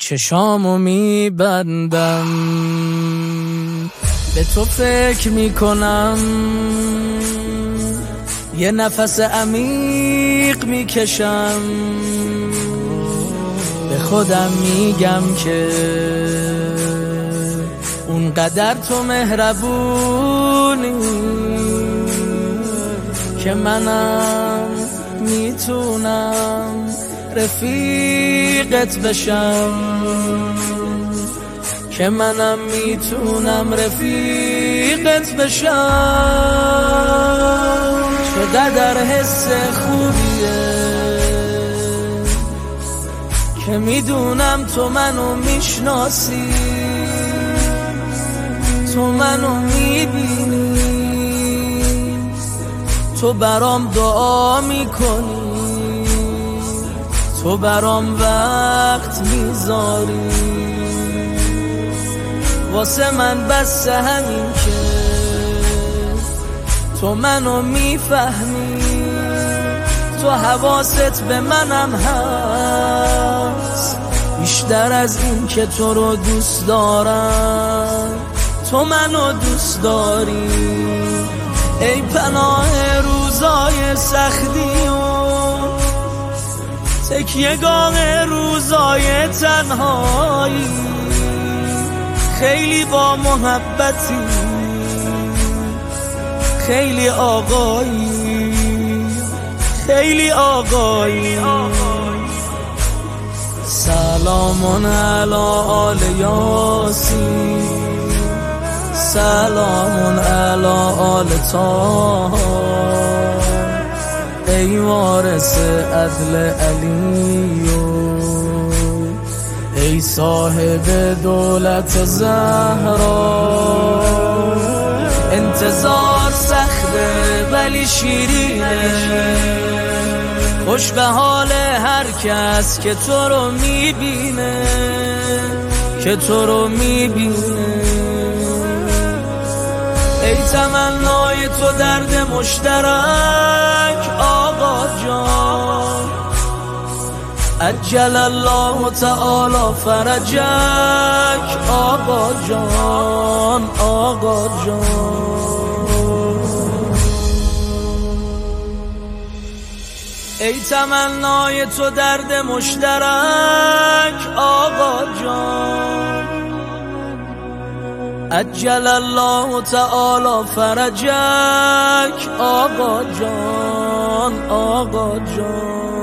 چشامو میبندم به تو فکر میکنم، یه نفس عمیق میکشم، به خودم میگم که اونقدر تو مهربونی که منم میتونم رفیقت بشم، که منم میتونم رفیقت بشم. چقدر حس خوبیه که میدونم تو منو میشناسی، تو منو میبینی، تو برام دعا میکنی، تو برام وقت میذاری، واسه من بس همین که تو منو میفهمی، تو حواست به منم هست، بیشتر از این که تو رو دوست دارم تو منو دوست داری. ای پناه روزای سختی و تکیه‌گاه روزای تنهایی، خیلی با محبتی، خیلی آقایی، خیلی آقایی. سلام علی آل یاسین، سلام علی آل طه، ای وارث عدل علی، ای صاحب دولت زهرا. انتظار سخته ولی شیرینه، خوش به حال هر کس که تو رو میبینه، که تو رو میبینه. ای تمنای تو درد مشترک آقا جان، عجل الله تعالی فرجک آقا جان، آقا جان. ای تمنای تو درد مشترک آقا جان، عجل الله تعالی فرجک آقا جان، آقا جان.